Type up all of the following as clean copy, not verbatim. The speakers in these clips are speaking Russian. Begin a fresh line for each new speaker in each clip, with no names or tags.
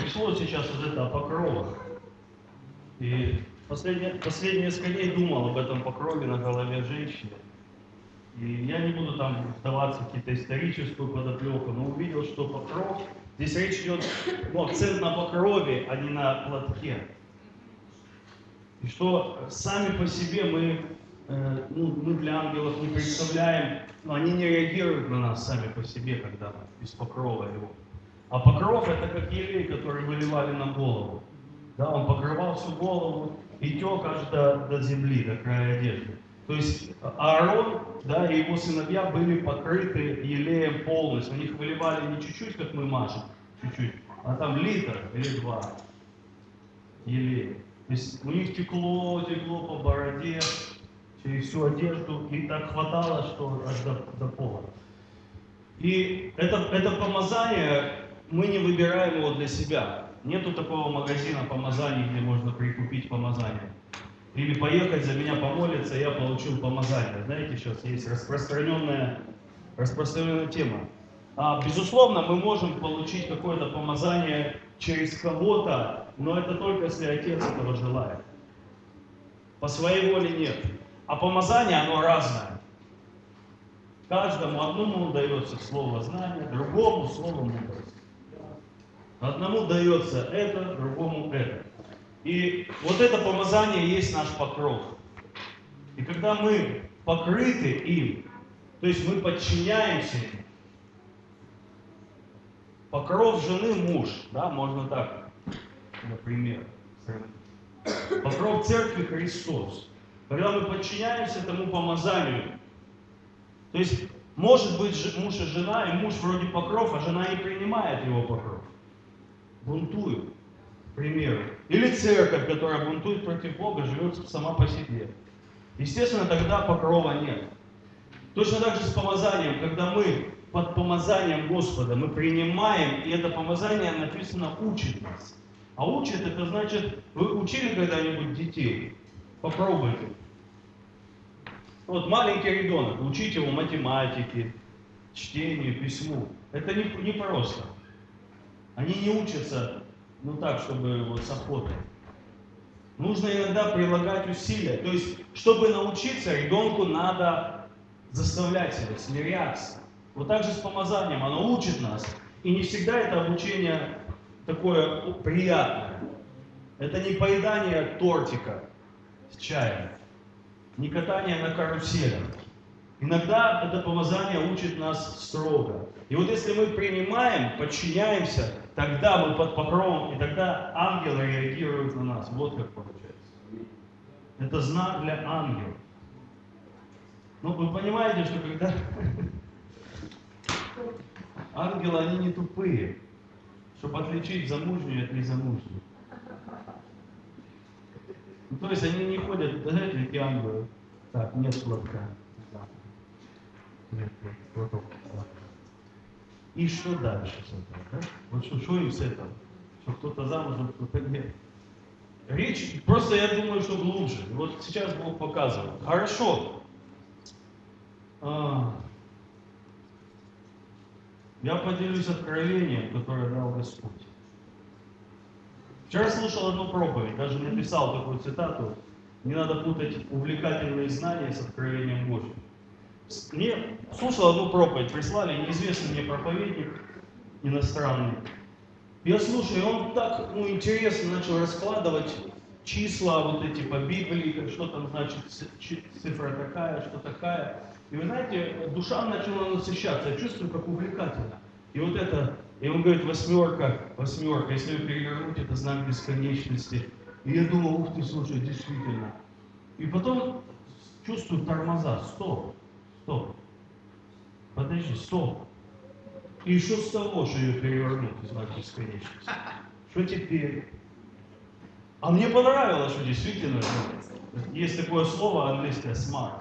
пришло сейчас вот это о покровах. И последние несколько дней думал об этом покрове на голове женщины. И я не буду там вдаваться в какие-то историческую подоплеку, но увидел, что покров, здесь речь идет, акцент на покрове, а не на платке. И что сами по себе мы для ангелов не представляем, они не реагируют на нас сами по себе, когда без покрова его. А покров это как елей, который выливали на голову. Да, он покрывал всю голову и тек аж до земли, до края одежды. То есть Аарон, да, и его сыновья были покрыты елеем полностью. На них выливали не чуть-чуть, как мы мажем, чуть-чуть, а там литр или 2 елея. То есть у них текло по бороде, через всю одежду, и так хватало, что аж до пола. И это помазание, мы не выбираем его для себя. Нету такого магазина помазаний, где можно прикупить помазание. Или поехать, за меня помолиться, я получил помазание. Знаете, сейчас есть распространенная тема. Безусловно, мы можем получить какое-то помазание через кого-то, но это только если Отец этого желает. По своей воле нет. А помазание, оно разное. Каждому одному дается слово знания, другому слово мудрости. Одному дается это, другому это. И вот это помазание есть наш покров. И когда мы покрыты им, то есть мы подчиняемся им, покров жены муж, да, можно так, например, покров церкви Христос. Когда мы подчиняемся этому помазанию, то есть может быть муж и жена, и муж вроде покров, а жена не принимает его покров. Бунтует, к примеру. Или церковь, которая бунтует против Бога, живет сама по себе. Естественно, тогда покрова нет. Точно так же с помазанием, когда мы под помазанием Господа, мы принимаем, и это помазание написано учит нас. А учит, это значит, вы учили когда-нибудь детей? Попробуйте. Вот маленький ребенок, учите его математике, чтению, письму. Это не просто. Они не учатся, так, чтобы вот с охотой. Нужно иногда прилагать усилия. То есть, чтобы научиться, ребенку надо заставлять себя, смиряться. Вот так же с помазанием, оно учит нас. И не всегда это обучение такое приятное. Это не поедание тортика с чаем, не катание на карусели. Иногда это помазание учит нас строго. И вот если мы принимаем, подчиняемся, тогда мы под покровом, и тогда ангелы реагируют на нас. Вот как получается. Это знак для ангелов. Вы понимаете, что когда ангелы, они не тупые, чтобы отличить замужнюю от незамужнюю. То есть они не ходят, знаете, эти ангелы. Так, нет платка. Нет платок. И что дальше с этого? Да? Вот что им с этого? Что кто-то замужем, кто-то нет. Речь, просто я думаю, что глубже. Вот сейчас Бог показывает. Хорошо. Я поделюсь откровением, которое дал Господь. Вчера слушал одну проповедь, даже написал такую цитату. Не надо путать увлекательные знания с откровением Божьим. Мне слушал одну проповедь, прислали неизвестный мне проповедник иностранный. Я слушаю, и он так интересно начал раскладывать числа вот эти по Библии, что там значит цифра такая, что такая. И вы знаете, душа начала насыщаться, я чувствую, как увлекательно. И вот это, и он говорит, восьмерка, если вы перевернуть, это знак бесконечности. И я думал, ух ты, слушай, действительно. И потом чувствую тормоза, стоп. Подожди, стоп. И что с того, что ее перевернуть, знак бесконечности? Что теперь? А мне понравилось, что действительно, есть такое слово английское smart.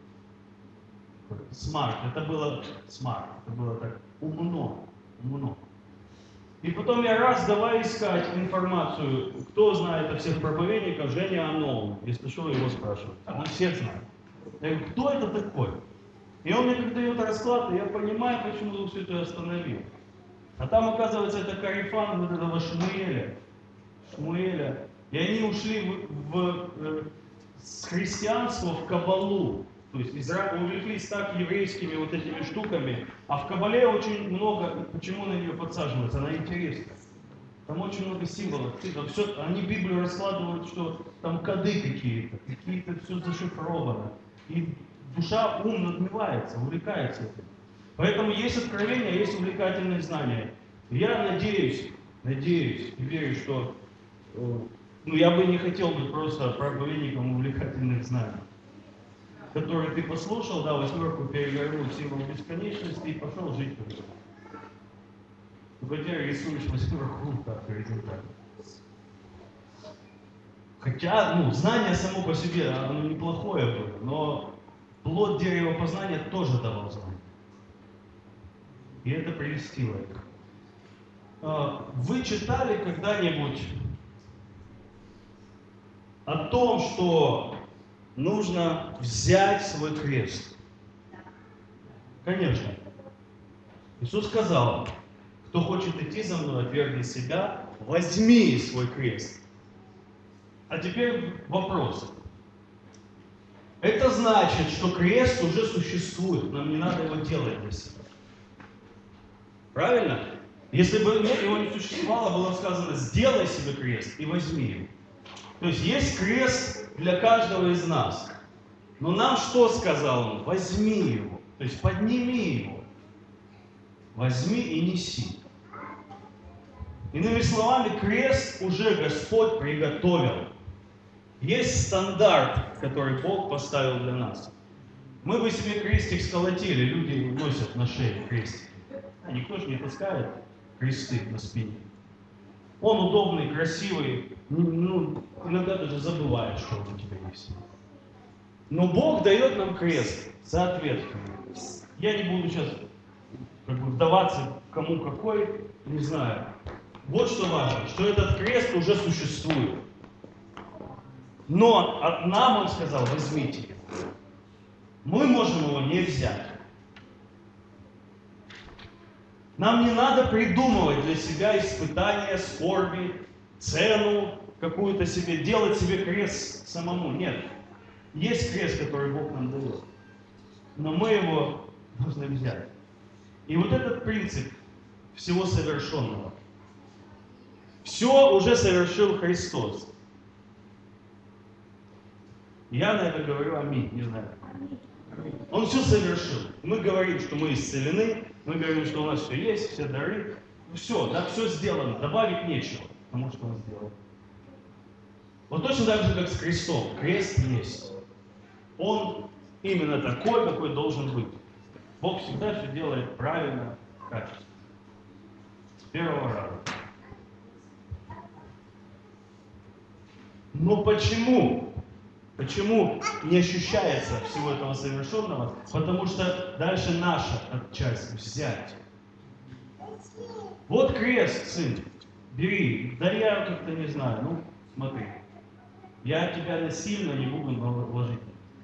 Smart, это было так умно. И потом я давай искать информацию, кто знает о всех проповедников, Женя Аноун, если что, его спрашивают. Он всех знает. Я говорю, кто это такой? И он мне как дает расклад, и я понимаю, почему Дух Святой остановил. А там, оказывается, это корефан вот этого Шмуэля. И они ушли с христианства в кабалу. То есть увлеклись так еврейскими вот этими штуками. А в кабале очень много, почему на нее подсаживаются? Она интересная. Там очень много символов, цифр. Все, они Библию раскладывают, что там коды какие-то все зашифровано. И душа, ум надмевается, увлекается этим. Поэтому есть откровение, есть увлекательные знания. Я надеюсь и верю, что я бы не хотел быть просто проповедником увлекательных знаний, которые ты послушал, да, 8 перевернул символ бесконечности и пошел жить по этому. Хотя рисуешь 8 так горизонтально. Хотя, знание само по себе, оно неплохое было, но плод дерева познания тоже давал знание. И это прельстило их. Вы читали когда-нибудь о том, что нужно взять свой крест? Конечно. Иисус сказал: кто хочет идти за мной, отвергни себя, возьми свой крест. А теперь вопрос. Это значит, что крест уже существует, нам не надо его делать для себя. Правильно? Если бы его не существовало, было сказано: сделай себе крест и возьми его. То есть есть крест для каждого из нас. Но нам что сказал он? Возьми его. То есть подними его. Возьми и неси. Иными словами, крест уже Господь приготовил. Есть стандарт, который Бог поставил для нас. Мы бы себе крестик сколотили, люди носят на шее крестик. Никто же не таскает кресты на спине. Он удобный, красивый, иногда даже забываешь, что он у тебя есть. Но Бог дает нам крест соответственно. Я не буду сейчас вдаваться, кому какой, не знаю. Вот что важно, что этот крест уже существует. Но нам он сказал: возьмите его. Мы можем его не взять. Нам не надо придумывать для себя испытания, скорби, цену какую-то себе, делать себе крест самому. Нет. Есть крест, который Бог нам дает. Но мы его должны взять. И вот этот принцип всего совершенного. Все уже совершил Христос. Я на это говорю аминь, не знаю. Он все совершил. Мы говорим, что мы исцелены, мы говорим, что у нас все есть, все дары. Все, да, все сделано, добавить нечего к тому, что он сделал. Вот точно так же, как с крестом. Крест есть. Он именно такой, какой должен быть. Бог всегда все делает правильно, качественно. С первого раза. Но почему? Почему не ощущается всего этого совершенного? Потому что дальше наша часть взять. Вот крест, сын, бери. Да я как-то не знаю, смотри. Я тебя насильно не буду вложить.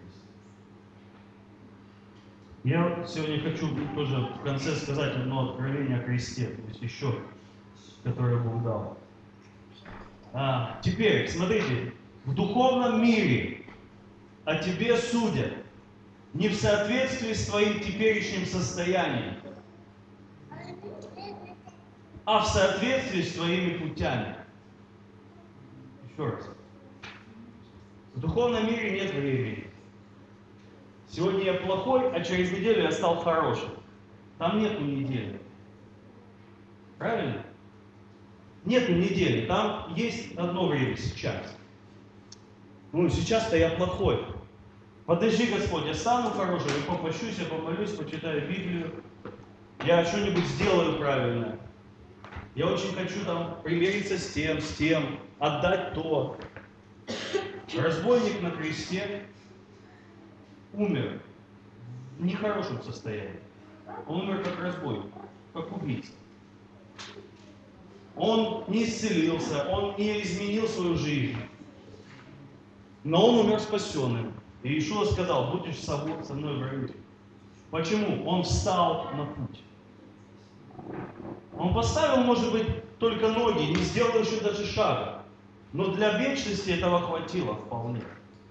Я сегодня хочу тоже в конце сказать одно откровение о кресте, то есть еще, которое Бог дал. Теперь, смотрите, в духовном мире о тебе судят не в соответствии с твоим теперешним состоянием, а в соответствии с твоими путями. Еще раз. В духовном мире нет времени. Сегодня я плохой, а через неделю я стал хорошим. Там нету недели. Правильно? Нету недели. Там есть одно время сейчас. Сейчас-то я плохой. Подожди, Господь, я стану хорошим, я попощусь, я помолюсь, почитаю Библию. Я что-нибудь сделаю правильно. Я очень хочу примириться с тем, отдать то. Разбойник на кресте умер в нехорошем состоянии. Он умер как разбойник, как убийца. Он не исцелился, он не изменил свою жизнь. Но он умер спасенным. И Иешуа сказал: будешь со мной в раю. Почему? Он встал на путь. Он поставил, может быть, только ноги, не сделал еще даже шага. Но для вечности этого хватило вполне.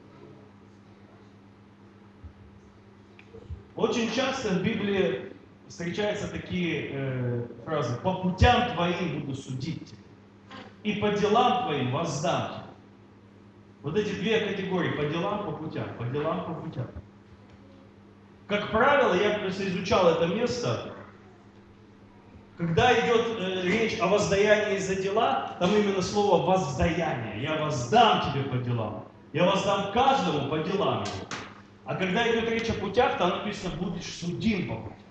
Очень часто в Библии встречаются такие фразы: «По путям твоим буду судить тебя, и по делам твоим воздам тебя». Вот эти две категории: по делам, по путям, по делам, по путям. Как правило, я просто изучал это место, когда идет речь о воздаянии за дела, там именно слово воздаяние. Я воздам тебе по делам. Я воздам каждому по делам его. А когда идет речь о путях, там написано: будешь судим по путям.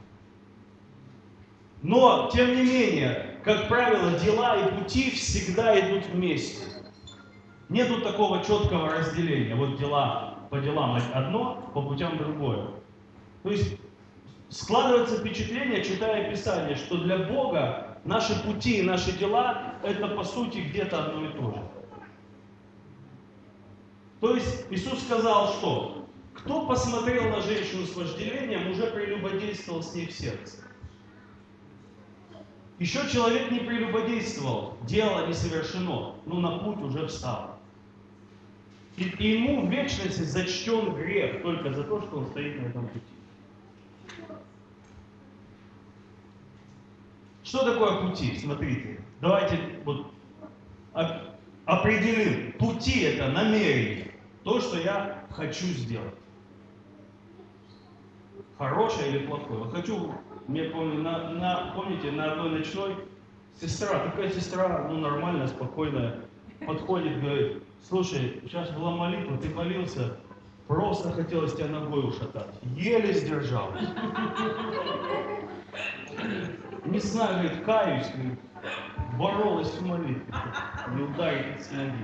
Но, тем не менее, как правило, дела и пути всегда идут вместе. Нету такого четкого разделения. Вот дела по делам одно, по путям другое. То есть складывается впечатление, читая Писание, что для Бога наши пути и наши дела — это по сути где-то одно и то же. То есть Иисус сказал, что кто посмотрел на женщину с вожделением, уже прелюбодействовал с ней в сердце. Еще человек не прелюбодействовал, дело не совершено, но на путь уже встал. И ему в вечности зачтен грех только за то, что он стоит на этом пути. Что такое пути? Смотрите, давайте вот определим. Пути — это намерение, то, что я хочу сделать. Хорошее или плохое? Вот хочу, мне помните, на одной ночной такая сестра, нормальная, спокойная, подходит, говорит: слушай, сейчас была молитва, ты молился, просто хотелось тебя ногой ушатать. Еле сдержал. Не знаю, говорит, каюсь, говорит, боролась в молитве, не ударить с ноги.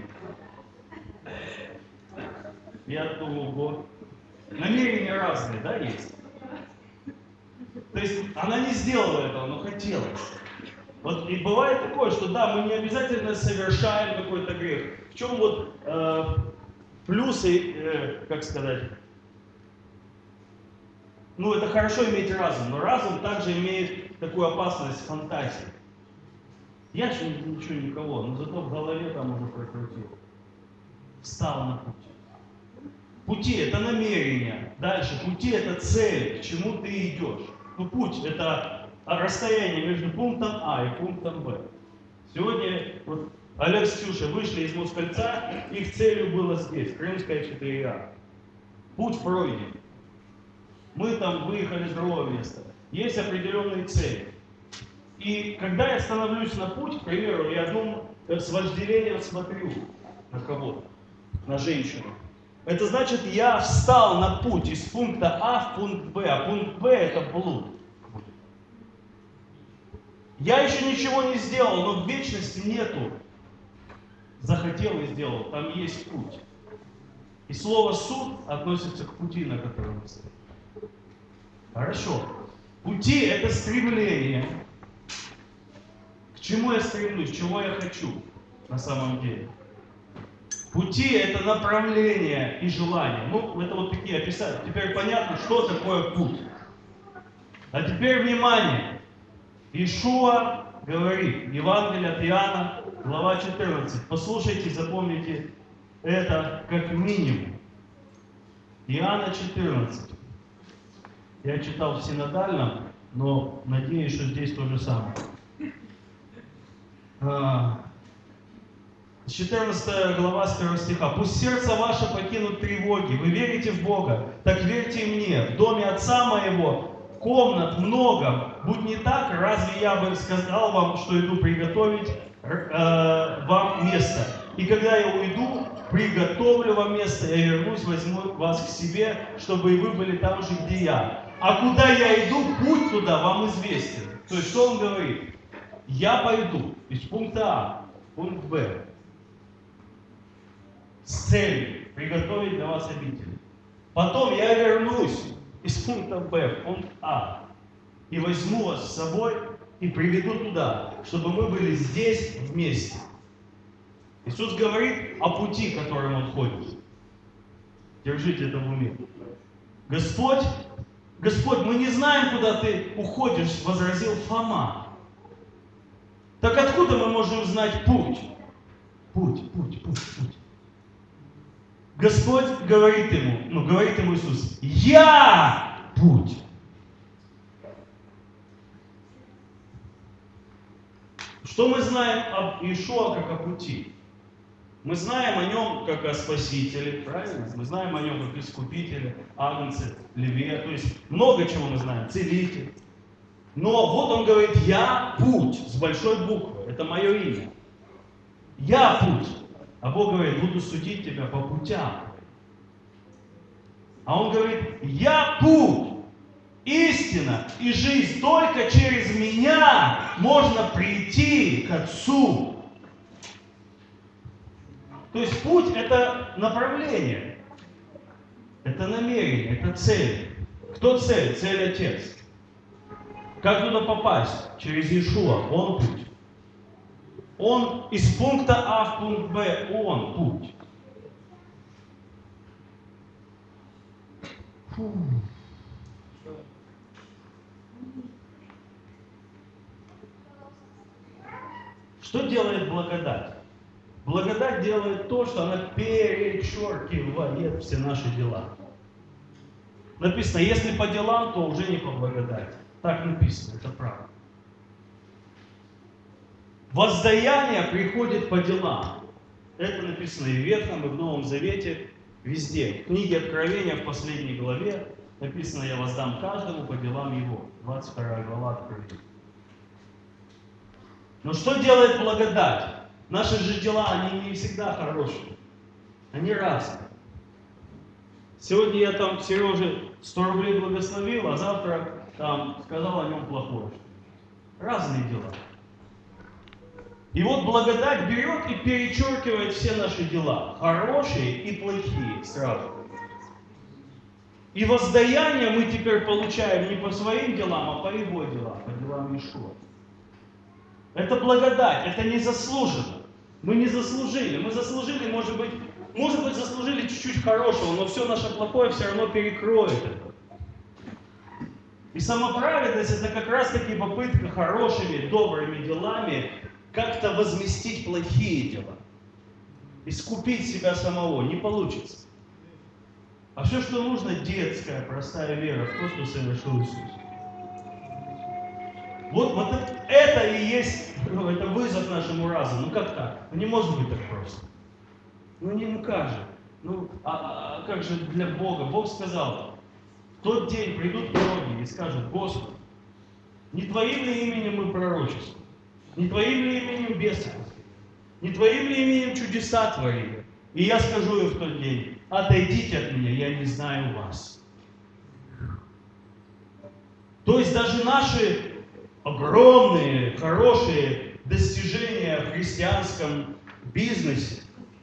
Я думал, намерения разные, да, есть? То есть она не сделала этого, но хотелось. Вот и бывает такое, что да, мы не обязательно совершаем какой-то грех. В чем вот плюсы, как сказать, это хорошо иметь разум, но разум также имеет такую опасность фантазии. Я же ничего никого, но зато в голове там уже прокрутил. Встал на путь. Пути — это намерение. Дальше, пути — это цель, к чему ты идешь. Путь — это расстояние между пунктом А и пунктом Б. Сегодня вот Олег с Ксюшей вышли из Москальца, их целью было здесь, Крымская 4А. Путь пройден. Мы там выехали с другого места. Есть определенные цели. И когда я становлюсь на путь, к примеру, я с вожделением смотрю на кого-то, на женщину. Это значит, я встал на путь из пункта А в пункт Б, а пункт Б — это блуд. Я еще ничего не сделал, но в вечности нету захотел и сделал, там есть путь. И слово «суд» относится к пути, на котором мы стоим. Хорошо. Пути — это стремление. К чему я стремлюсь, чего я хочу на самом деле. Пути — это направление и желание. Это вот такие описания. Теперь понятно, что такое путь. А теперь внимание. Иешуа говорит, Евангелие от Иоанна, глава 14. Послушайте, запомните это как минимум. Иоанна 14. Я читал в синодальном, но надеюсь, что здесь то же самое. 14 глава с 1 стиха. «Пусть сердце ваше покинут тревоги. Вы верите в Бога, так верьте и мне. В доме Отца моего комнат много. Будь не так, разве я бы сказал вам, что иду приготовить вам место? И когда я уйду, приготовлю вам место, я вернусь, возьму вас к себе, чтобы и вы были там же, где я. А куда я иду, путь туда вам известен». То есть, что он говорит? Я пойду из пункта А в пункт Б с целью приготовить для вас обитель. Потом я вернусь из пункта Б в пункт А и возьму вас с собой и приведу туда, чтобы мы были здесь вместе. Иисус говорит о пути, которым Он ходит. Держите это в уме. Господь, мы не знаем, куда ты уходишь, возразил Фома. Так откуда мы можем знать путь? Путь. Господь говорит ему Иисус, я путь. Что мы знаем об Иешуа как о пути? Мы знаем о нем как о Спасителе, правильно? Мы знаем о нем как Искупителе, Агнце, Леве. То есть много чего мы знаем, Целитель. Но вот он говорит, я путь, с большой буквы. Это мое имя. Я путь. А Бог говорит, буду судить тебя по путям. А он говорит, я путь, истина и жизнь. Только через меня можно прийти к Отцу. То есть путь – это направление, это намерение, это цель. Кто цель? Цель Отец. Как туда попасть? Через Иешуа. Он путь. Он из пункта А в пункт Б. Он путь. Что делает благодать? Благодать делает то, что она перечеркивает все наши дела. Написано, если по делам, то уже не по благодати. Так написано, это правда. Воздаяние приходит по делам. Это написано и в Ветхом, и в Новом Завете, везде. В книге Откровения, в последней главе, написано, я воздам каждому по делам его. 22 глава Откровения. Но что делает благодать? Наши же дела, они не всегда хорошие. Они разные. Сегодня я там Сереже 100 рублей благословил, а завтра там сказал о нем плохое. Разные дела. И вот благодать берет и перечеркивает все наши дела. Хорошие и плохие сразу. И воздаяние мы теперь получаем не по своим делам, а по его делам, по делам Иешуа. Это благодать, это незаслуженно. Мы не заслужили. Мы заслужили, может быть, заслужили чуть-чуть хорошего, но все наше плохое все равно перекроет это. И самоправедность это как раз таки попытка хорошими, добрыми делами как-то возместить плохие дела. Искупить себя самого. Не получится. А все, что нужно, детская, простая вера в то, что совершил Иисус. Вот это и есть, это вызов нашему разуму. Ну как так? Ну не может быть так просто. Ну как же? Как же для Бога? Бог сказал, в тот день придут многие и скажут, Господи, не Твоим ли именем мы пророчествуем? Не Твоим ли именем бесы? Не Твоим ли именем чудеса творили? И я скажу им в тот день, отойдите от меня, я не знаю вас. То есть даже наши огромные, хорошие достижения в христианском бизнесе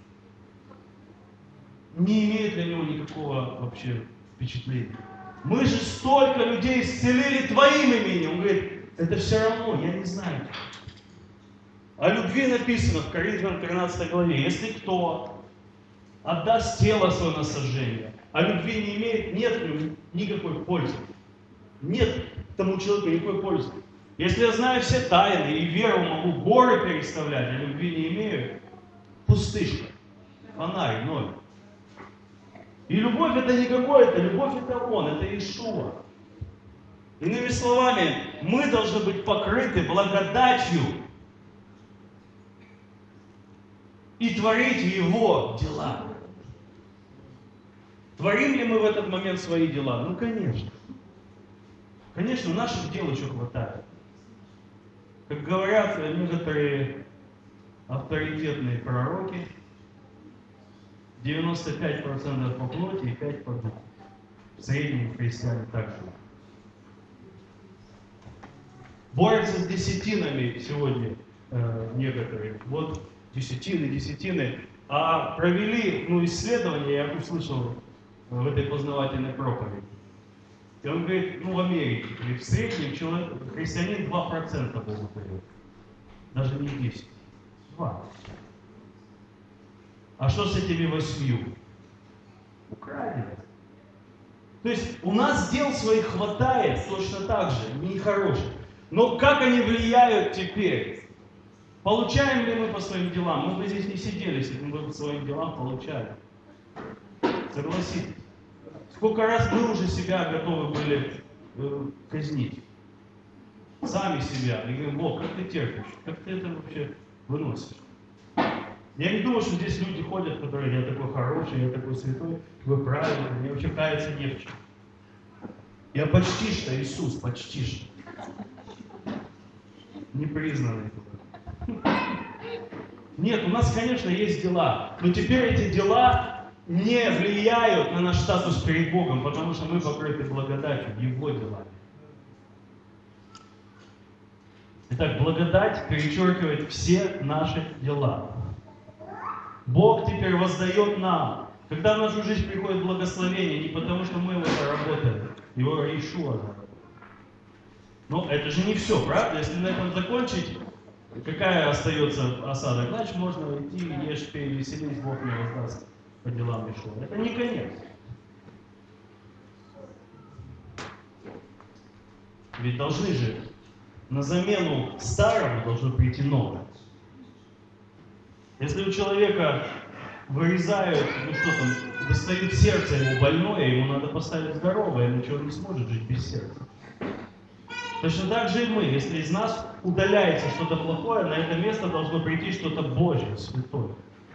не имеют для него никакого вообще впечатления. Мы же столько людей исцелили Твоим именем. Он говорит, это все равно, я не знаю. О любви написано в Коринфянам 13 главе. Если кто отдаст тело свое на сожжение, а любви не имеет, нет в нем никакой пользы. Нет тому человеку никакой пользы. Если я знаю все тайны и веру могу горы переставлять, а любви не имею, пустышка, фонарь, ноль. И любовь это не какое-то, любовь это Он, это Иешуа. Иными словами, мы должны быть покрыты благодатью и творить Его дела. Творим ли мы в этот момент свои дела? Ну, конечно. Конечно, наших дел еще хватает. Как говорят некоторые авторитетные пророки, 95% по плоти и 5% по духу. В среднем христиане так живут. Борются с десятинами сегодня некоторые. Вот десятины. А провели исследование, я услышал в этой познавательной проповеди. И он говорит, в Америке, в среднем христианин 2% Богу дает. Даже не 10. 2. А что с этими 8? Украдено. То есть у нас дел своих хватает точно так же, нехороших. Но как они влияют теперь Получаем ли мы по своим делам? Мы бы здесь не сидели, если бы мы по своим делам получали. Согласитесь. Сколько раз мы уже себя готовы были казнить? Сами себя. И говорим: Бог, как ты терпишь? Как ты это вообще выносишь? Я не думаю, что здесь люди ходят, которые: я такой хороший, я такой святой, вы правильный, мне вообще каяться не в чем. Я почти что Иисус, почти что. Непризнанный. Нет, у нас, конечно, есть дела, но теперь эти дела не влияют на наш статус перед Богом, потому что мы покрыты благодатью, Его делами. Итак, благодать перечеркивает все наши дела. Бог теперь воздает нам. Когда в нашу жизнь приходит благословение, не потому что мы его заработали, его Иешуа заработал. Но это же не все, правда? Если на этом закончить, какая остается осадок? Значит, можно идти, ешь, пей, веселись, Бог мне воздаст по делам Иешуа. Это не конец. Ведь должны же, на замену старому должно прийти новое. Если у человека вырезают, достают сердце его больное, ему надо поставить здоровое, иначе он не сможет жить без сердца. Точно так же и мы. Если из нас удаляется что-то плохое, на это место должно прийти что-то Божье, святое.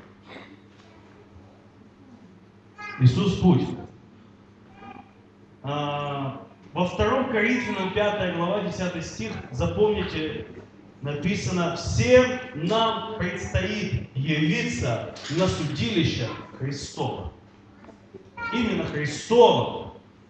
Иисус путь. Во 2 Коринфянам 5 глава 10 стих, запомните, написано: всем нам предстоит явиться на судилище Христово. Именно Христово.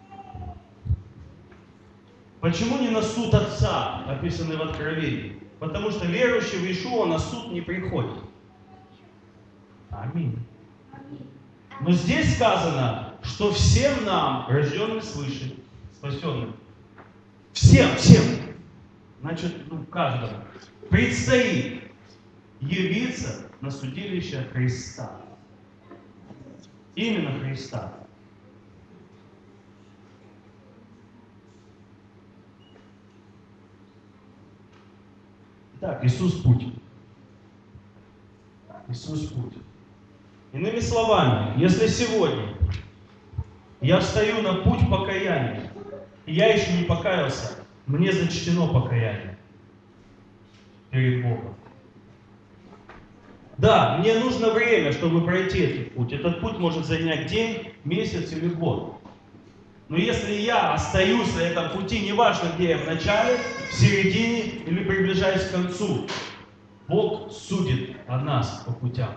Почему не на суд Отца, описанный в Откровении? Потому что верующий в Иешуа на суд не приходит. Аминь. Но здесь сказано, что всем нам, рожденным свыше, спасенным, всем, значит, каждому, предстоит явиться на судилище Христа. Именно Христа. Итак, Иисус путь. Иисус путь. Иными словами, если сегодня я встаю на путь покаяния, и я еще не покаялся, мне зачтено покаяние перед Богом. Да, мне нужно время, чтобы пройти этот путь. Этот путь может занять день, месяц или год. Но если я остаюсь на этом пути, неважно где я, в начале, в середине или приближаюсь к концу, Бог судит о нас по путям.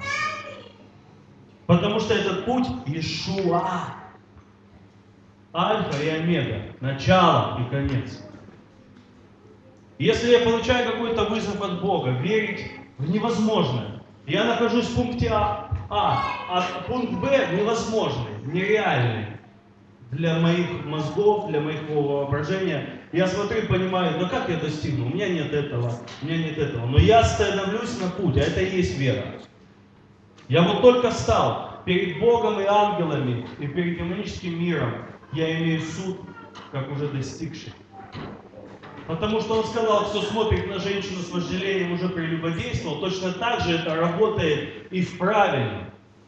Потому что этот путь Иешуа. Альфа и Омега. Начало и конец. Если я получаю какой-то вызов от Бога, верить в невозможное. Я нахожусь в пункте а пункт Б невозможный, нереальный. Для моих мозгов, для моего воображения. Я смотрю и понимаю: ну как я достигну? У меня нет этого, у меня нет этого. Но я становлюсь на путь, а это и есть вера. Я вот только стал перед Богом и ангелами, и перед демоническим миром. Я имею суд, как уже достигший. Потому что он сказал: кто смотрит на женщину с вожделением, уже прелюбодействовал. Точно так же это работает и в правильном.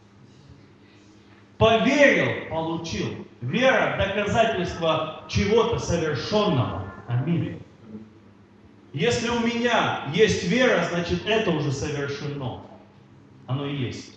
Поверил, получил. Вера – доказательство чего-то совершенного. Аминь. Если у меня есть вера, значит это уже совершено. Оно и есть.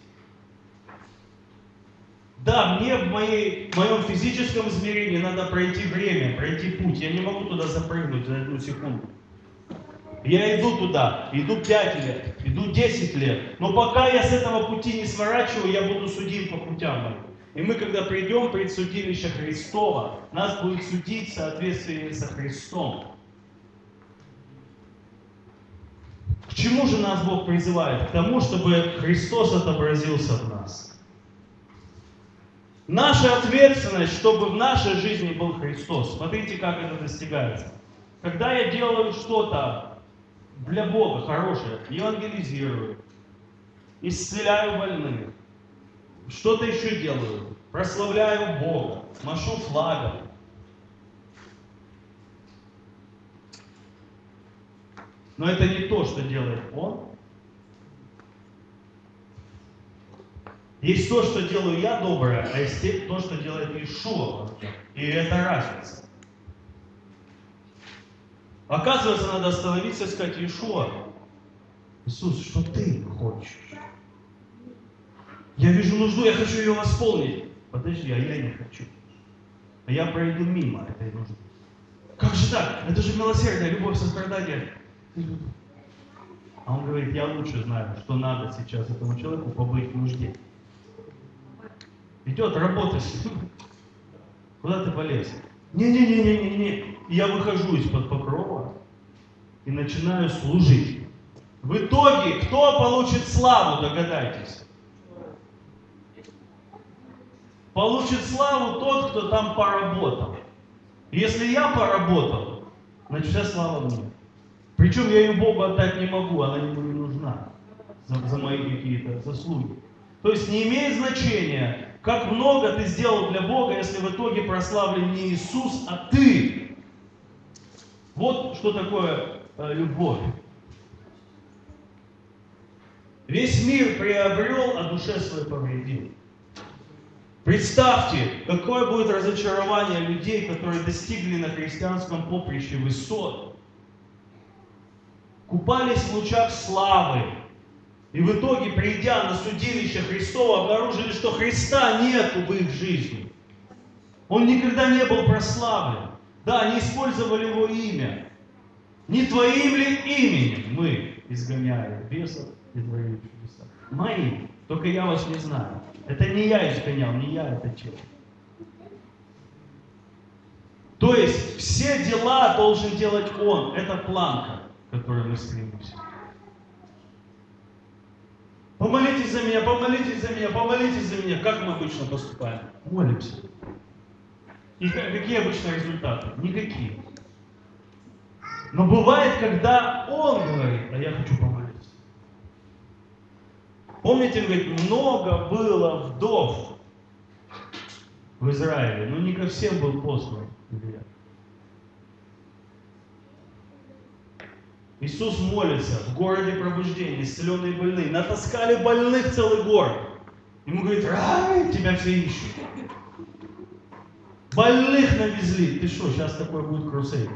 Да, мне в моем физическом измерении надо пройти время, пройти путь. Я не могу туда запрыгнуть за 1 секунду. Я иду туда, иду 5 лет, иду 10 лет. Но пока я с этого пути не сворачиваю, я буду судим по путям моим. И мы, когда придем пред судилище Христово, нас будет судить в соответствии со Христом. К чему же нас Бог призывает? К тому, чтобы Христос отобразился в нас. Наша ответственность, чтобы в нашей жизни был Христос. Смотрите, как это достигается. Когда я делаю что-то для Бога хорошее, евангелизирую, исцеляю больных, что-то еще делаю, прославляю Бога, машу флагом. Но это не то, что делает Он. Есть то, что делаю я доброе, а есть то, что делает Иешуа. И это разница. Оказывается, надо остановиться и сказать: Иешуа, Иисус, что ты хочешь? Я вижу нужду, я хочу ее восполнить. Подожди, а я не хочу. А я пройду мимо этой нужды. Как же так? Это же милосердие, любовь, сострадание. А он говорит: я лучше знаю, что надо сейчас этому человеку побыть в нужде. Идет, работаешь. Куда ты полез? Не-не-не-не-не-не. Я выхожу из-под покрова и начинаю служить. В итоге, кто получит славу, догадайтесь? Получит славу тот, кто там поработал. Если я поработал, значит вся слава мне. Причем я ее Богу отдать не могу, она ему не нужна за мои какие-то заслуги. То есть не имеет значения, как много ты сделал для Бога, если в итоге прославлен не Иисус, а ты. Вот что такое любовь. Весь мир приобрел, а душе своей повредил. Представьте, какое будет разочарование людей, которые достигли на христианском поприще высот, купались в лучах славы, и в итоге, придя на судилище Христово, обнаружили, что Христа нету в их жизни. Он никогда не был прославлен. Да, они использовали Его имя. Не твоим ли именем мы изгоняем бесов и творим чудеса? Моим. Только я вас не знаю. Это не я изгонял, не я, это человек. То есть все дела должен делать Он. Это планка, к которой мы стремимся. Помолитесь за меня, помолитесь за меня, помолитесь за меня. Как мы обычно поступаем? Молимся. И какие обычно результаты? Никакие. Но бывает, когда Он говорит: а я хочу помолиться. Помните, он говорит: много было вдов в Израиле, но не ко всем был послан Илья. Иисус молится в городе пробуждения, исцеленные больные. Натаскали больных целый город. Ему говорит: рай, тебя все ищут. Больных навезли. Ты что, сейчас такой будет крусейд?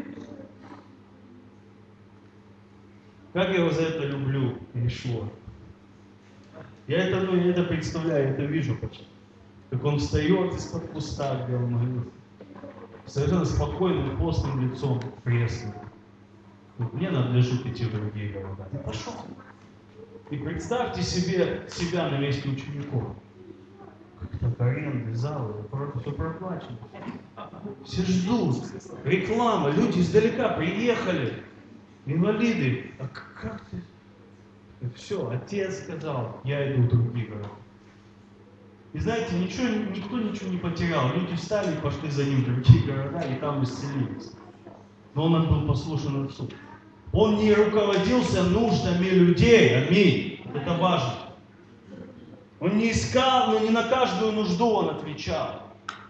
Как я его за это люблю, Иешуа. Я это представляю, это вижу почти. Как он встает из-под куста, где он молится. Совершенно спокойным, постным лицом, пресным. Мне надлежит идти в другие города. И пошел. И представьте себе себя на месте учеников. Как-то аренды, залы, все проплачено. Все ждут. Реклама, люди издалека приехали. Инвалиды. А как ты? Все, отец сказал, я иду в другие города. И знаете, никто ничего не потерял. Люди встали и пошли за ним в другие города, и там исцелились. Но он был послушен Отцу. Он не руководился нуждами людей. Аминь. Это важно. Он не искал, но не на каждую нужду он отвечал.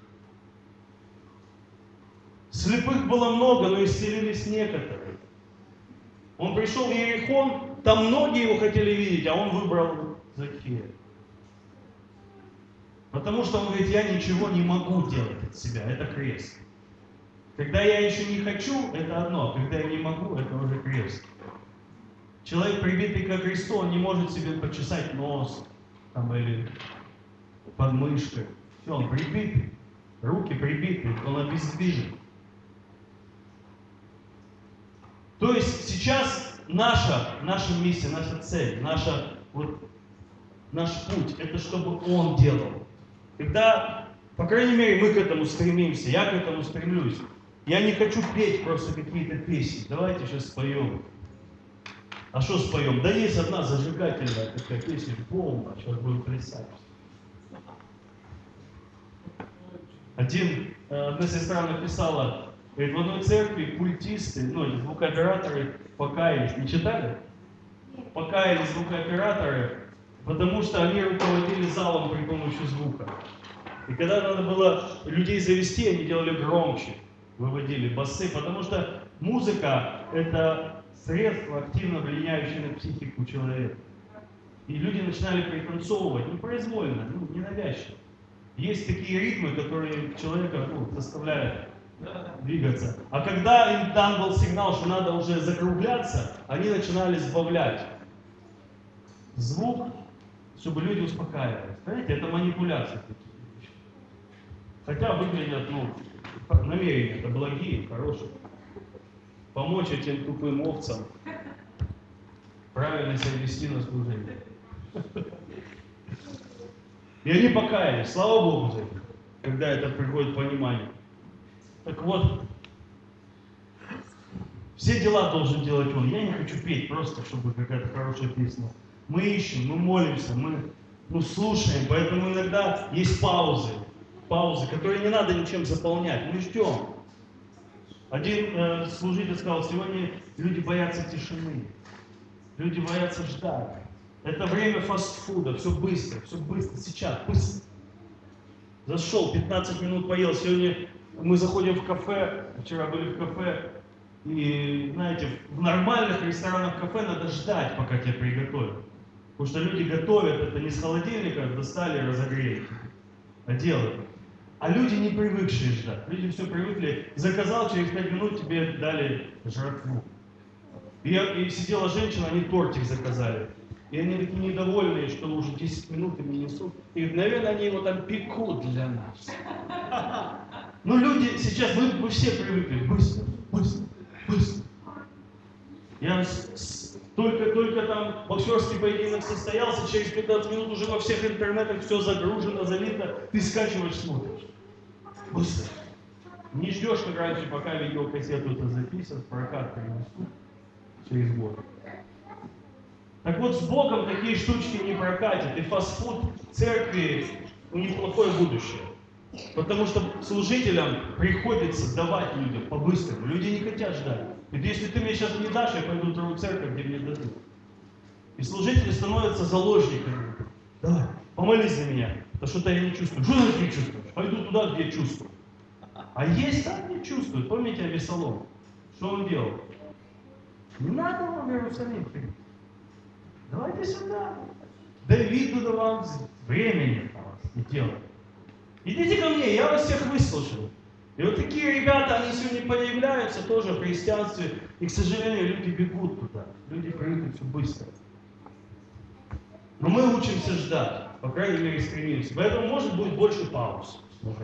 Слепых было много, но исцелились некоторые. Он пришел в Иерихон, там многие его хотели видеть, а он выбрал Закхея. Потому что он говорит: я ничего не могу делать от себя, это крест. Когда я еще не хочу, это одно, а когда я не могу, это уже крест. Человек, прибитый ко кресту, он не может себе почесать нос там, или подмышкой. Все, он прибитый, руки прибиты, он обездвижен. То есть сейчас наша миссия, наша цель, наш путь, это чтобы Он делал. Когда, по крайней мере, мы к этому стремимся, я к этому стремлюсь. Я не хочу петь просто какие-то песни. Давайте сейчас споем. А что споем? Да есть одна зажигательная такая песня, бомба, сейчас будем плясать. Одна сестра написала, говорит, в одной церкви культисты, звукооператоры покаялись. Не читали? Покаялись звукооператоры, потому что они руководили залом при помощи звука. И когда надо было людей завести, они делали громче, выводили басы, потому что музыка – это средство, активно влияющее на психику человека. И люди начинали пританцовывать непроизвольно, ненавязчиво. Есть такие ритмы, которые человека заставляют двигаться. А когда им дан был сигнал, что надо уже закругляться, они начинали сбавлять звук, чтобы люди успокаивались. Понимаете, это манипуляция. Хотя выглядят, намерения это благие, хорошие. Помочь этим тупым овцам правильно себя вести на служение. И они покаялись, слава Богу за это, когда это приходит понимание. Так вот, все дела должен делать он. Я не хочу петь просто, чтобы какая-то хорошая песня. Мы ищем, мы молимся, мы слушаем, поэтому иногда есть паузы, которые не надо ничем заполнять. Мы ждем. Один служитель сказал, сегодня люди боятся тишины, люди боятся ждать. Это время фастфуда, все быстро, сейчас, быстро. Зашел, 15 минут поел. Сегодня мы заходим в кафе, вчера были в кафе, и, знаете, в нормальных ресторанах кафе надо ждать, пока тебя приготовят. Потому что люди готовят это не с холодильника, достали, разогрели, а делают. А люди не привыкшие ждать. Люди все привыкли. Заказал, через 5 минут тебе дали жратву. И сидела женщина, они тортик заказали. И они такие недовольные, что уже 10 минут им не несут. И, наверное, они его там пекут для нас. Люди сейчас, мы все привыкли. Быстро. Я только там боксерский поединок состоялся, через 15 минут уже во всех интернетах все загружено, залито. Ты скачиваешь, смотришь. Быстро. Не ждешь, как раньше, пока видеокассету это записывают, прокат принесут через год. Так вот, с Богом такие штучки не прокатят. И фастфуд церкви, у них плохое будущее. Потому что служителям приходится давать людям по-быстрому. Люди не хотят ждать. Ведь если ты мне сейчас не дашь, я пойду в другую церковь, где мне дадут. И служители становятся заложниками. Давай, помолись за меня. Да что-то я не чувствую. Что ты не чувствуешь? Пойду туда, где чувствую. А есть там не чувствуют. Помните Авесолом? Что он делал? Не надо вам в Иерусалим ходить. Давайте сюда. Давид давал времени на вас не делать. Идите ко мне, я вас всех выслушаю. И вот такие ребята, они сегодня появляются тоже в христианстве. И, к сожалению, люди бегут туда. Люди привыкли все быстро. Но мы учимся ждать. По крайней мере, стремимся. Поэтому, может быть, больше пауз.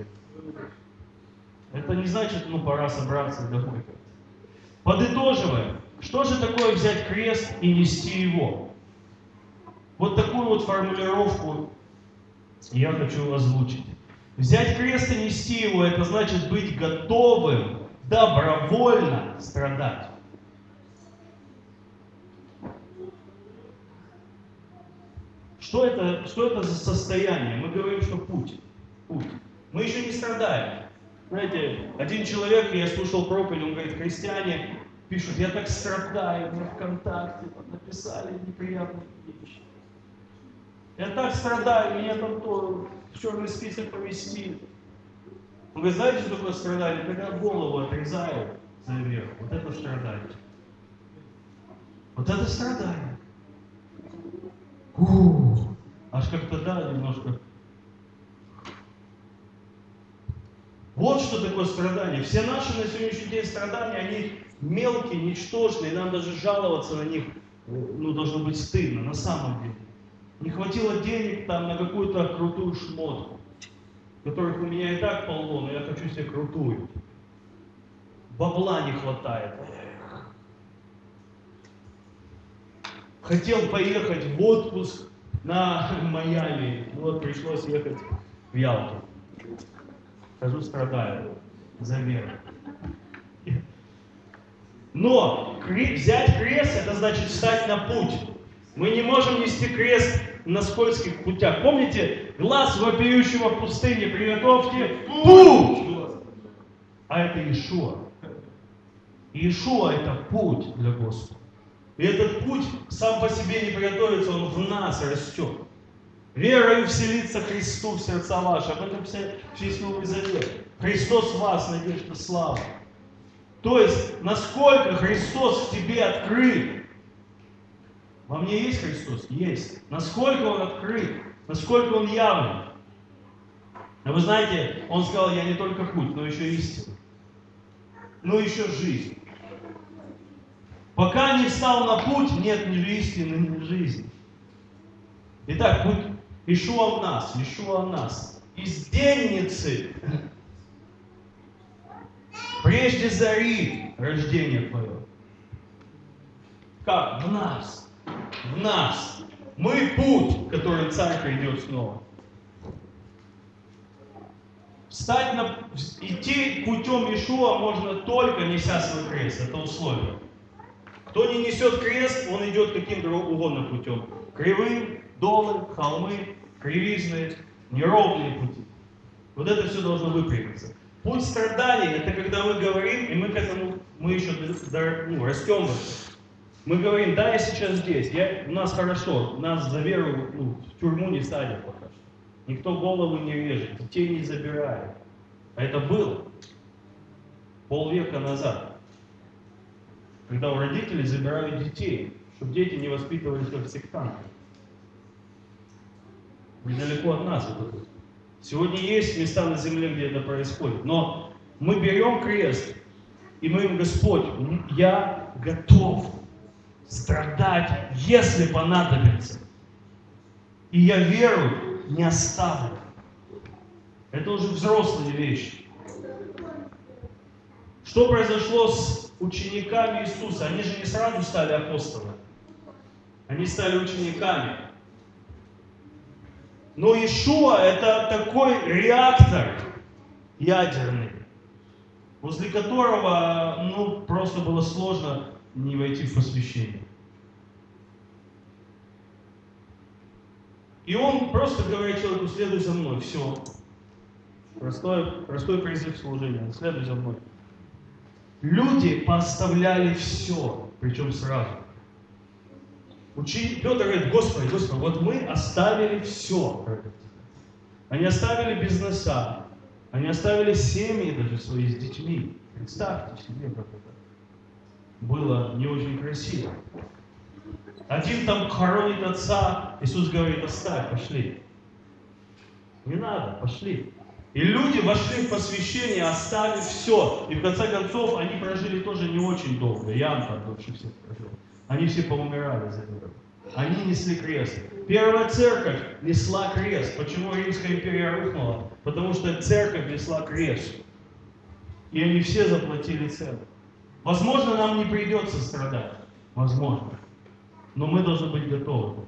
Это не значит, пора собраться домой. Подытоживаем. Что же такое взять крест и нести его? Вот такую вот формулировку я хочу озвучить. Взять крест и нести его, это значит быть готовым добровольно страдать. Что это за состояние? Мы говорим, что путь. Мы еще не страдаем. Знаете, один человек, я слушал проповедь, он говорит, христиане пишут, я так страдаю, мне ВКонтакте написали неприятные вещи. Я так страдаю, меня там то в черный список поместили. Он говорит, знаете, что такое страдание? Когда голову отрезают за веру. Вот это страдание. Вот это страдание. Аж как-то, немножко. Вот что такое страдание. Все наши на сегодняшний день страдания, они мелкие, ничтожные, и нам даже жаловаться на них, должно быть стыдно, на самом деле. Не хватило денег там на какую-то крутую шмотку, которых у меня и так полно, но я хочу себе крутую. Бабла не хватает. Хотел поехать в отпуск на Майами, пришлось ехать в Ялту. Скажу, страдаю за веру. Но взять крест, это значит встать на путь. Мы не можем нести крест на скользких путях. Помните, глаз вопиющего в пустыне, приготовьте путь! А это Иешуа. Иешуа — это путь для Господа. И этот путь сам по себе не приготовится, он в нас растет. Верою вселится Христу в сердца ваши. Об этом весь Новый Завет. Христос в вас, надежда славы. То есть, насколько Христос в тебе открыт. Во мне есть Христос? Есть. Насколько Он открыт? Насколько Он явный? А вы знаете, Он сказал, я не только путь, но еще истина. Но еще жизнь. Пока не встал на путь, нет ни истины, ни жизни. Итак, путь Иешуа в нас, Иешуа в нас. Из денницы, прежде зари рождение твое. Как? В нас. В нас. Мы путь, которым Царь придет снова. Идти путем Иешуа можно только неся свой крест. Это условие. Кто не несет крест, он идет каким угодно путем. Кривым, долы, холмы, кривизны, неровные пути. Вот это все должно выпрямиться. Путь страданий — это когда мы говорим, и мы к этому, мы еще растем. Мы говорим, да, я сейчас здесь, у нас хорошо, нас за веру в тюрьму не садят пока что. Никто голову не режет, детей не забирает. А это было полвека назад, когда у родителей забирали детей, чтобы дети не воспитывались как сектанты. Недалеко от нас это тут. Сегодня есть места на земле, где это происходит. Но мы берем крест, и мы им, Господь, я готов страдать, если понадобится. И я веру не оставлю. Это уже взрослые вещи. Что произошло с учениками Иисуса? Они же не сразу стали апостолами. Они стали учениками. Но Иешуа — это такой реактор ядерный, возле которого, просто было сложно не войти в посвящение. И он просто говорит человеку: следуй за мной, все. Простой призыв служения, следуй за мной. Люди поставляли все, причем сразу. Петр говорит: Господи, вот мы оставили все. Они оставили бизнеса, они оставили семьи даже свои с детьми. Представьте себе, как это было не очень красиво. Один там хоронит отца, Иисус говорит: оставь, пошли. Не надо, пошли. И люди вошли в посвящение, оставив все. И в конце концов, они прожили тоже не очень долго. Иоанн там дольше всех прожил. Они все поумирали за веру. Они несли крест. Первая церковь несла крест. Почему Римская империя рухнула? Потому что церковь несла крест. И они все заплатили цену. Возможно, нам не придется страдать. Возможно. Но мы должны быть готовы.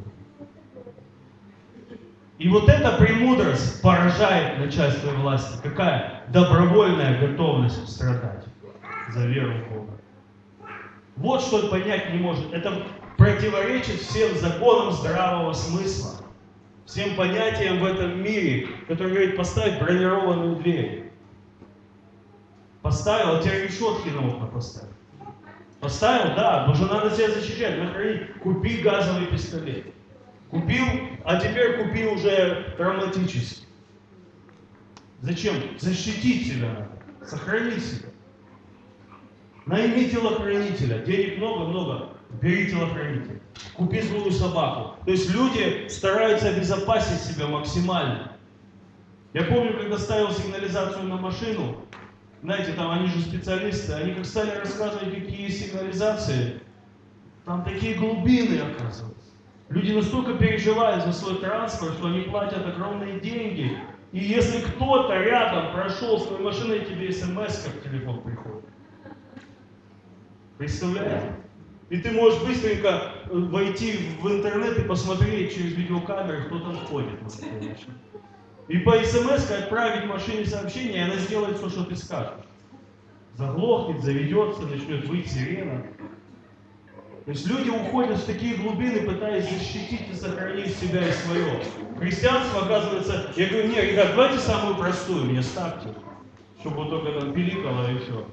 И вот эта премудрость поражает начальство власти. Какая? Добровольная готовность страдать за веру в Бога. Вот что понять не может. Это противоречит всем законам здравого смысла. Всем понятиям в этом мире, который говорит: поставь бронированную дверь. Поставил, а теперь решетки на окна поставь. Поставил, да, потому что надо себя защищать. Нахрани, купи газовый пистолет. Купил, а теперь купи уже травматический. Зачем? Защитить себя надо. Сохранить себя. Найми телохранителя. Денег много-много. Бери телохранителя. Купи злую собаку. То есть люди стараются обезопасить себя максимально. Я помню, когда ставил сигнализацию на машину, знаете, там они же специалисты, они как стали рассказывать, какие есть сигнализации, там такие глубины, оказывается. Люди настолько переживают за свой транспорт, что они платят огромные деньги. И если кто-то рядом прошел с твоей машиной, тебе смс в телефон приходит. Представляете? И ты можешь быстренько войти в интернет и посмотреть через видеокамеры, кто там ходит. И по смс отправить машине сообщение, и она сделает все, что ты скажешь. Заглохнет, заведется, начнет выть сирена. То есть люди уходят в такие глубины, пытаясь защитить и сохранить себя и свое. Христианство, оказывается, я говорю: нет, ребят, давайте самую простую мне ставьте, чтобы вот только там пиликало и все.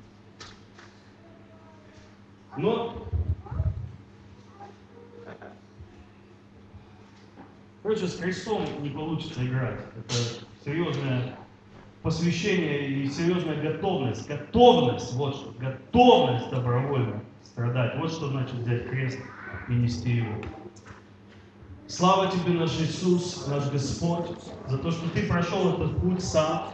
Но, короче, с крестом не получится играть. Это серьезная посвящение и серьезная готовность. Готовность, вот что. Готовность добровольно страдать. Вот что значит взять крест и нести его. Слава Тебе, наш Иисус, наш Господь, за то, что Ты прошел этот путь сам,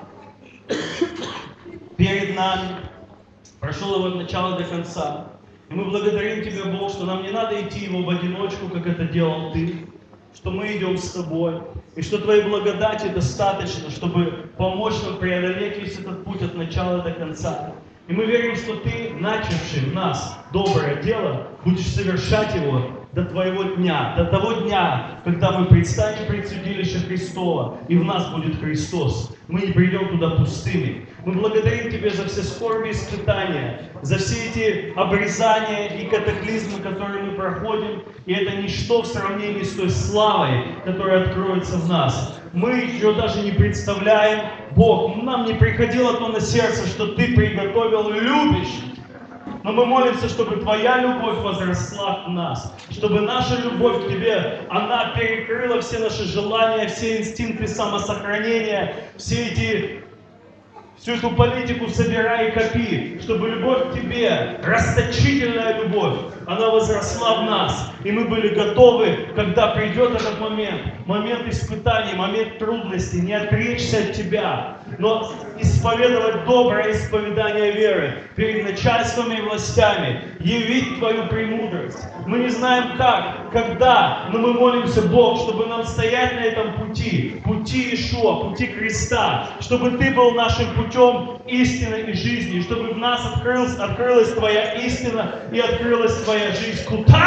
перед нами, прошел его от начала до конца. И мы благодарим Тебя, Бог, что нам не надо идти его в одиночку, как это делал Ты, что мы идем с Тобой, и что Твоей благодати достаточно, чтобы помочь нам преодолеть весь этот путь от начала до конца. И мы верим, что Ты, начавший в нас доброе дело, будешь совершать его до Твоего дня, до того дня, когда мы предстанем пред судилище Христова, и в нас будет Христос. Мы не придем туда пустыми. Мы благодарим Тебя за все скорби и испытания, за все эти обрезания и катаклизмы, которые мы проходим. И это ничто в сравнении с той славой, которая откроется в нас. Мы ее даже не представляем. Бог, нам не приходило то на сердце, что Ты приготовил любящих. Но мы молимся, чтобы Твоя любовь возросла в нас, чтобы наша любовь к Тебе, она перекрыла все наши желания, все инстинкты самосохранения, всю эту политику собирай и копи, чтобы любовь к Тебе, расточительная любовь, она возросла в нас, и мы были готовы, когда придет этот момент испытаний, момент трудностей, не отречься от Тебя, но исповедовать доброе исповедание веры перед начальствами и властями, явить Твою премудрость. Мы не знаем как, когда, но мы молимся, Бог, чтобы нам стоять на этом пути Иешуа, пути креста, чтобы Ты был нашим путем истины и жизни, чтобы в нас открылась Твоя истина и открылась Твоя жизнь.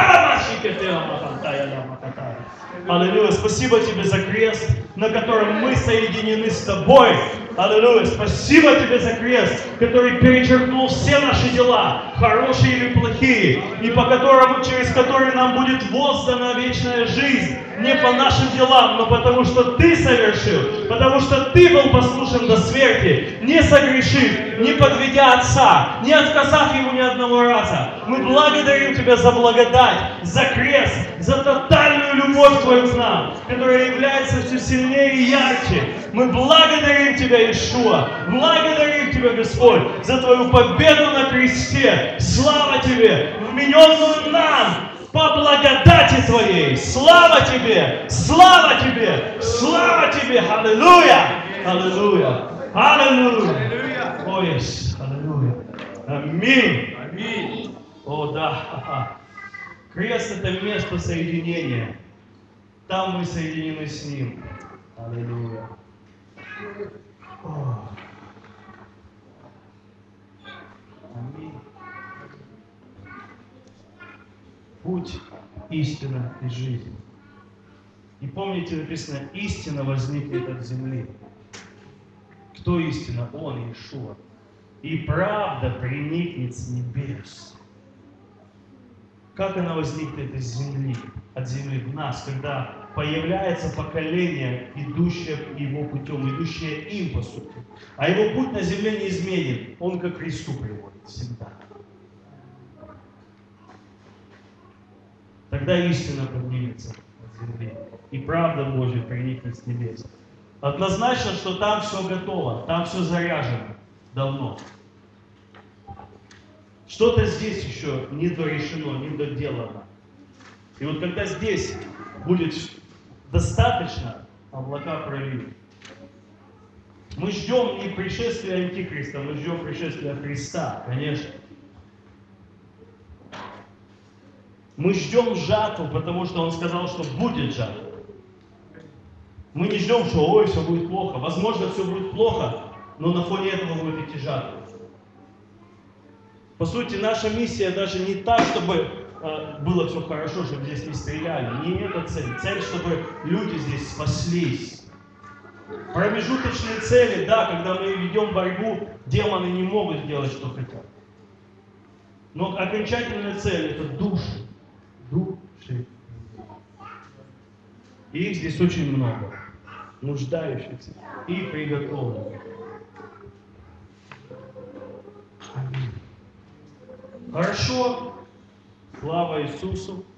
Аллилуйя. Спасибо Тебе за крест, на котором мы соединены с Тобой. Аллилуйя. Спасибо Тебе за крест, который перечеркнул все наши дела, хорошие или плохие, и через который нам будет воздана вечная жизнь. Не по нашим делам, но потому что Ты совершил, потому что Ты был послушен до смерти, не согрешив, не подведя Отца, не отказав Ему ни одного раза. Мы благодарим Тебя за благодать, за крест, за тотальную любовь Твою к нам, которая является все сильнее и ярче. Мы благодарим Тебя, Иешуа, благодарим Тебя, Господь, за Твою победу на кресте. Слава Тебе, вмененную нам по благодати Твоей. Слава Тебе! Слава Тебе! Слава Тебе! Аллилуйя! Аллилуйя! Аллилуйя! О, есть! Аллилуйя! Аминь! Аминь! О, да! Крест — это место соединения. Там мы соединены с Ним. Аллилуйя! Аминь. Путь, истина и жизнь. И помните, написано, истина возникнет от земли. Кто истина? Он, Иешуа. И правда проникнет с небес. Как она возникнет из земли, от земли в нас, когда появляется поколение, идущее его путем, идущее им, по сути. А его путь на земле не изменен. Он ко Христу приводит всегда. Тогда истина поднимется от земли, и правда Божья проникнет с небес. Однозначно, что там все готово, там все заряжено давно. Что-то здесь еще не дорешено, не доделано. И вот когда здесь будет достаточно, облака прольют. Мы ждем не пришествия Антихриста, мы ждем пришествия Христа, конечно. Мы ждем жатву, потому что Он сказал, что будет жатва. Мы не ждем, что ой, все будет плохо. Возможно, все будет плохо, но на фоне этого будет идти жатва. По сути, наша миссия даже не та, чтобы было все хорошо, чтобы здесь не стреляли. Не это цель. Цель, чтобы люди здесь спаслись. Промежуточные цели, да, когда мы ведем борьбу, демоны не могут делать, что хотят. Но окончательная цель — это души. Души. И их здесь очень много. Нуждающихся и приготовленных. Аминь. Хорошо. Слава Иисусу.